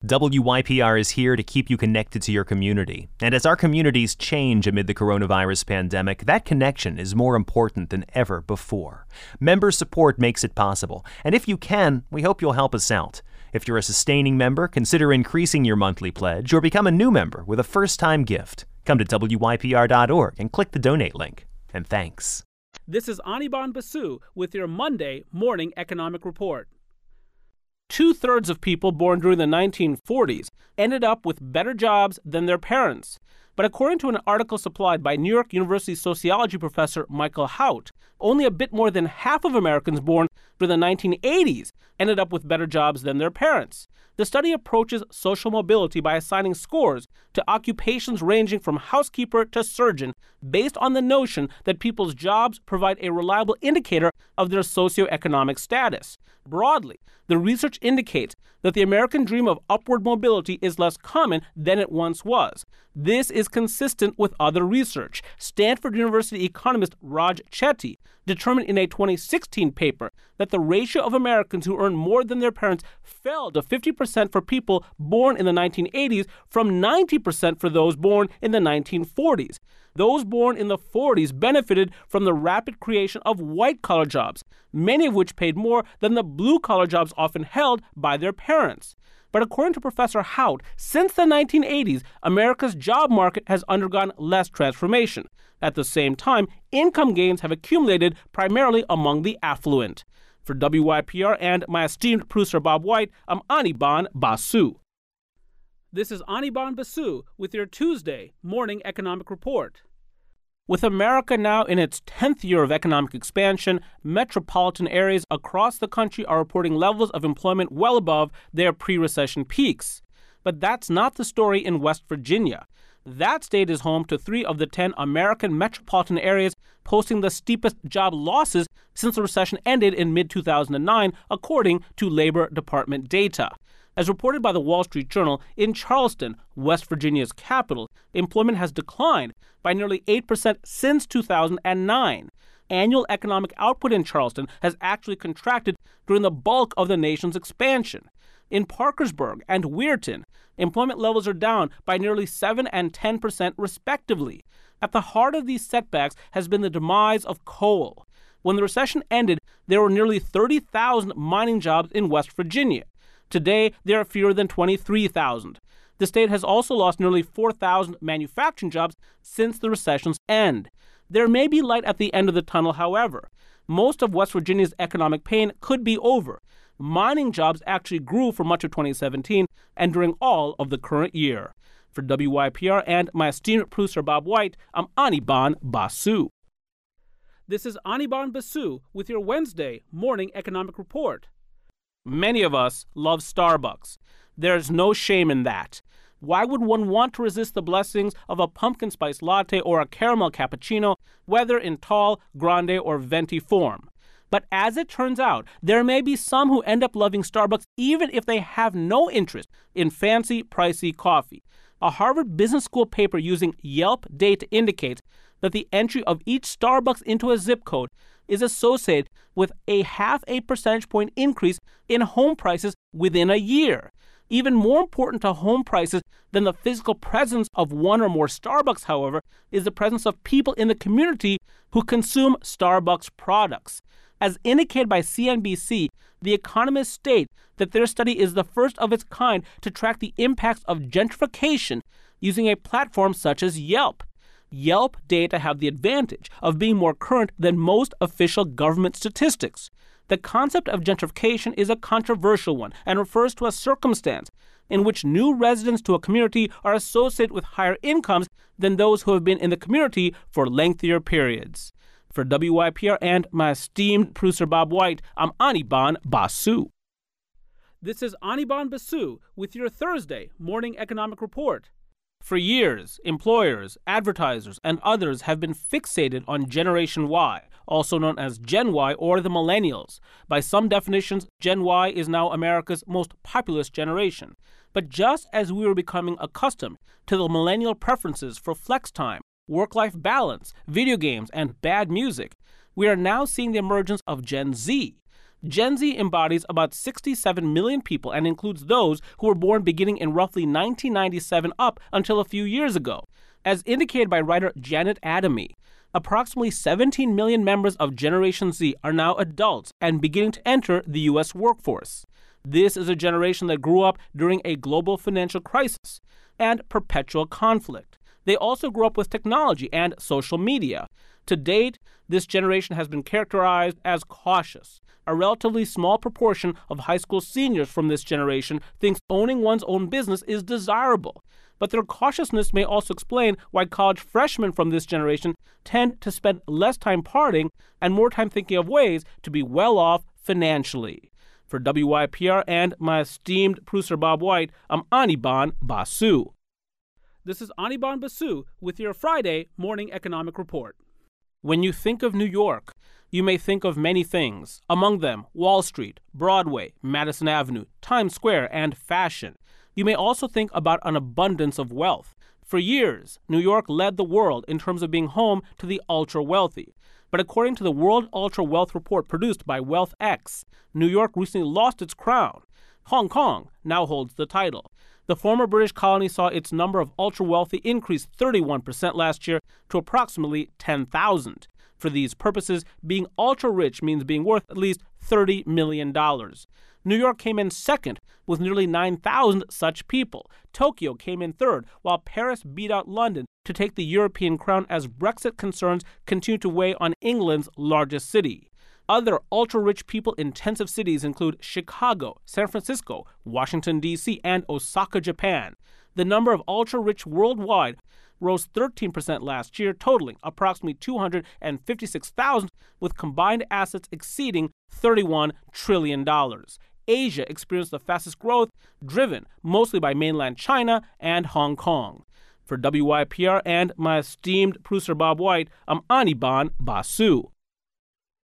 WYPR is here to keep you connected to your community. And as our communities change amid the coronavirus pandemic, that connection is more important than ever before. Member support makes it possible. And if you can, we hope you'll help us out. If you're a sustaining member, consider increasing your monthly pledge or become a new member with a first-time gift. Come to WYPR.org and click the donate link. And thanks. This is Anirban Basu with your Monday Morning Economic Report. 2/3 of people born during the 1940s ended up with better jobs than their parents. But according to an article supplied by New York University sociology professor Michael Hout, only a bit more than half of Americans born during the 1980s ended up with better jobs than their parents. The study approaches social mobility by assigning scores to occupations ranging from housekeeper to surgeon based on the notion that people's jobs provide a reliable indicator of their socioeconomic status. Broadly, the research indicates that the American dream of upward mobility is less common than it once was. This is consistent with other research. Stanford University economist Raj Chetty determined in a 2016 paper that the ratio of Americans who earn more than their parents fell to 50% for people born in the 1980s from 90% for those born in the 1940s. Those born in the 40s benefited from the rapid creation of white-collar jobs, many of which paid more than the blue-collar jobs often held by their parents. But according to Professor Hout, since the 1980s, America's job market has undergone less transformation. At the same time, income gains have accumulated primarily among the affluent. For WYPR and my esteemed producer Bob White, I'm Anirban Basu. This is Anirban Basu with your Tuesday Morning Economic Report. With America now in its 10th year of economic expansion, metropolitan areas across the country are reporting levels of employment well above their pre-recession peaks. But that's not the story in West Virginia. That state is home to 3 of the 10 American metropolitan areas posting the steepest job losses since the recession ended in mid-2009, according to Labor Department data. As reported by the Wall Street Journal, in Charleston, West Virginia's capital, employment has declined by nearly 8% since 2009. Annual economic output in Charleston has actually contracted during the bulk of the nation's expansion. In Parkersburg and Weirton, employment levels are down by nearly 7% and 10% respectively. At the heart of these setbacks has been the demise of coal. When the recession ended, there were nearly 30,000 mining jobs in West Virginia. Today, there are fewer than 23,000. The state has also lost nearly 4,000 manufacturing jobs since the recession's end. There may be light at the end of the tunnel, however. Most of West Virginia's economic pain could be over. Mining jobs actually grew for much of 2017 and during all of the current year. For WYPR and my esteemed producer Bob White, I'm Anirban Basu. This is Anirban Basu with your Wednesday Morning Economic Report. Many of us love Starbucks. There's no shame in that. Why would one want to resist the blessings of a pumpkin spice latte or a caramel cappuccino, whether in tall, grande, or venti form? But as it turns out, there may be some who end up loving Starbucks even if they have no interest in fancy, pricey coffee. A Harvard Business School paper using Yelp data indicates that the entry of each Starbucks into a zip code is associated with a 0.5 percentage point increase in home prices within a year. Even more important to home prices than the physical presence of one or more Starbucks, however, is the presence of people in the community who consume Starbucks products. As indicated by CNBC, the economists state that their study is the first of its kind to track the impacts of gentrification using a platform such as Yelp. Yelp data have the advantage of being more current than most official government statistics. The concept of gentrification is a controversial one and refers to a circumstance in which new residents to a community are associated with higher incomes than those who have been in the community for lengthier periods. For WYPR and my esteemed producer Bob White, I'm Anirban Basu. This is Anirban Basu with your Thursday Morning Economic Report. For years, employers, advertisers, and others have been fixated on Generation Y, also known as Gen Y or the Millennials. By some definitions, Gen Y is now America's most populous generation. But just as we were becoming accustomed to the millennial preferences for flex time, work-life balance, video games, and bad music, we are now seeing the emergence of Gen Z. Gen Z embodies about 67 million people and includes those who were born beginning in roughly 1997 up until a few years ago. As indicated by writer Janet Adamy, approximately 17 million members of Generation Z are now adults and beginning to enter the U.S. workforce. This is a generation that grew up during a global financial crisis and perpetual conflict. They also grew up with technology and social media. To date, this generation has been characterized as cautious. A relatively small proportion of high school seniors from this generation thinks owning one's own business is desirable. But their cautiousness may also explain why college freshmen from this generation tend to spend less time partying and more time thinking of ways to be well off financially. For WYPR and my esteemed producer Bob White, I'm Anirban Basu. This is Anirban Basu with your Friday Morning Economic Report. When you think of New York, you may think of many things, among them Wall Street, Broadway, Madison Avenue, Times Square, and fashion. You may also think about an abundance of wealth. For years, New York led the world in terms of being home to the ultra-wealthy. But according to the World Ultra Wealth Report produced by WealthX, New York recently lost its crown. Hong Kong now holds the title. The former British colony saw its number of ultra-wealthy increase 31% last year to approximately 10,000. For these purposes, being ultra-rich means being worth at least $30 million. New York came in second with nearly 9,000 such people. Tokyo came in third, while Paris beat out London to take the European crown as Brexit concerns continue to weigh on England's largest city. Other ultra-rich people-intensive cities include Chicago, San Francisco, Washington, D.C., and Osaka, Japan. The number of ultra-rich worldwide rose 13% last year, totaling approximately 256,000, with combined assets exceeding $31 trillion. Asia experienced the fastest growth, driven mostly by mainland China and Hong Kong. For WYPR and my esteemed producer Bob White, I'm Anirban Basu.